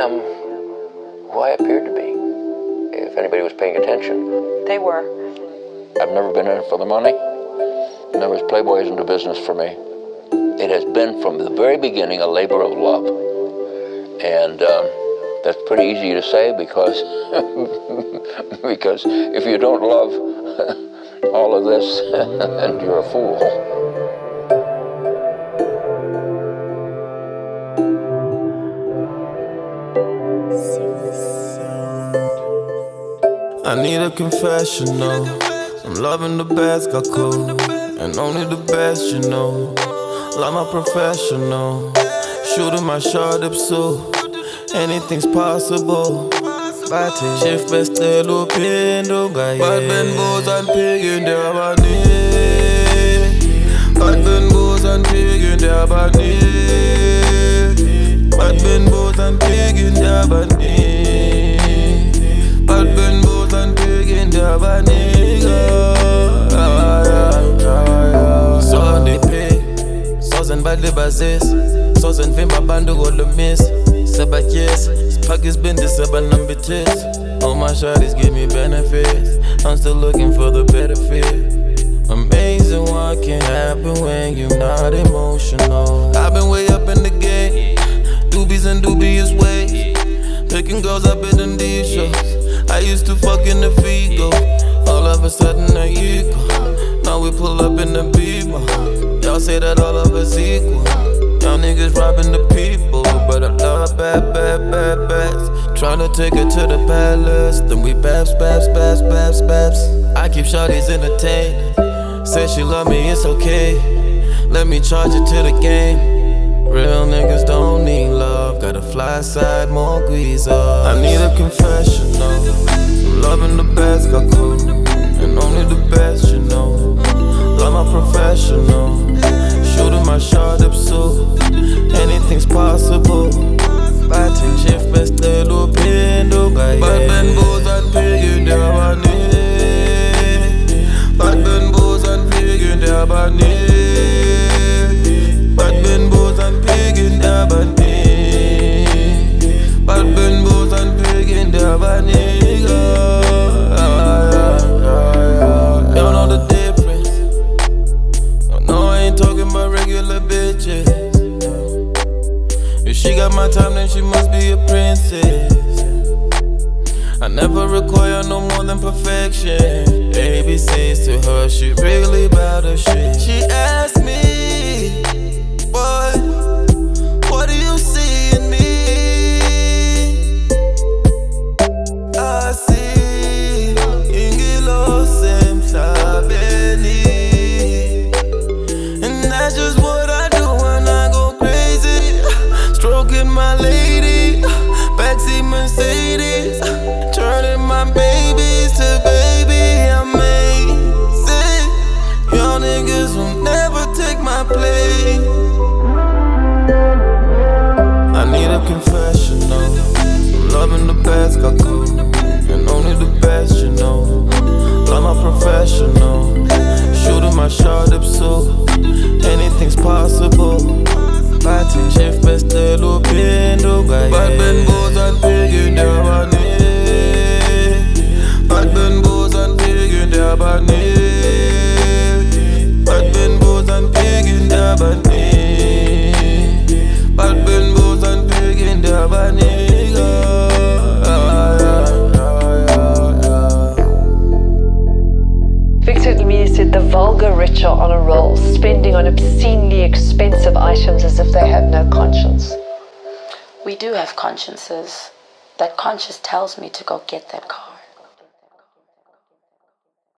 am who I appeared to be, if anybody was paying attention. They were. I've never been in it for the money. Never was Playboy isn't a business for me. It has been from the very beginning a labor of love. And that's pretty easy to say because because if you don't love all of this, then you're a fool. I need a confessional. I'm loving the best, got cool, and only the best, you know. Like my professional, shooting my shot up so anything's possible. Chef beste lupendo gaya. Bad Ben Boos and pig in their body. Bad Ben Boos and pig in their body. Bad Ben Boos and pig in their body. Bad Ben Boos and pig in their body. So they pay. Sozen bad basis. Sozen vimba bandu go the miss. Sabat yes. Pockets been to seven number tits. All my shawties give me benefits. I'm still looking for the better fit. Amazing what can happen when you're not emotional. I've been way up in the game, doobies and dubious ways, picking girls up in the deep shows. I used to fuck in the Figo, all of a sudden I equal. Now we pull up in the Beamer. Y'all say that all of us equal. Y'all niggas robbing the people, but I love bad, bad, bad, bads. Tryna take her to the palace, then we babs, babs, babs, babs, babs. I keep shawties entertained. Say she love me, it's okay. Let me charge it to the game. Real niggas don't need love, got a fly side, more squeeze up. I need a confessional. I'm loving the best, got cool, and only the best, you know. Love my professional. Shooting my shot up so anything's possible. Batting shift best little pendo guy. Bad Ben Boos and pig in their body. Bad Ben Boos and pig in their body. Bad Ben Boos and pig in their body. Bad Ben Boos and pig in their body. Don't know the difference. No, I ain't talking about regular bitches. If she got my time, then she must be a princess. I never require no more than perfection. Baby says to her, she really bout her shit. She asked me, boy, what do you see in me? I see ingilo semsabeni. That's just what I do when I go crazy. Stroking my lady, backseat Mercedes, turning my babies to baby amazing. Y'all niggas will never take my place. I need a confessional. I'm loving the best, got cool, and only the best, you know. Love my professional. Shooting my shot up so anything's possible. Batting shift best little pendo guy. Bad Ben Boos and pig in their body. Bad Ben Boos and pig in their body. Bad Ben Boos and pig in their body. Bad Ben Boos and pig in their body. Victor Lemire said the vulgar rich are on a roll, spending on obscenely expensive items as if they have no conscience. We do have consciences. That conscience tells me to go get that car.